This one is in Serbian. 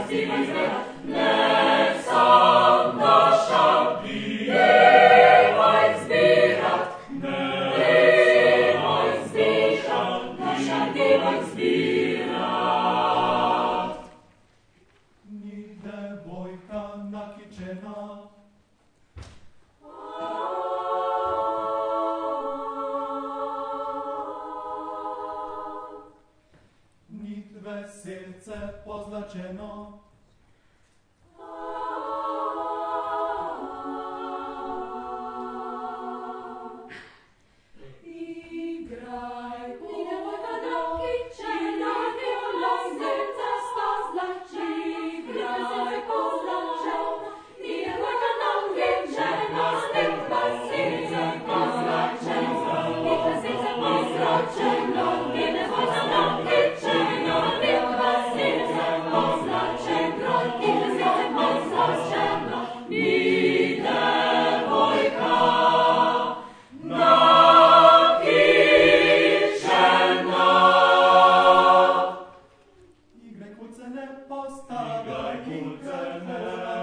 Serce pozlačeno. Igraj, ni devojka nakičena, viola serca pozlači. Igraj, pozlačena, ni devojka nakičena, stekla serca pozlačena. Stekla serca pozlačena, ni devojka nakičena, stekla serca pozlačena. Stekla serca pozlačena, ni devojka Igre kucene postavaj, igre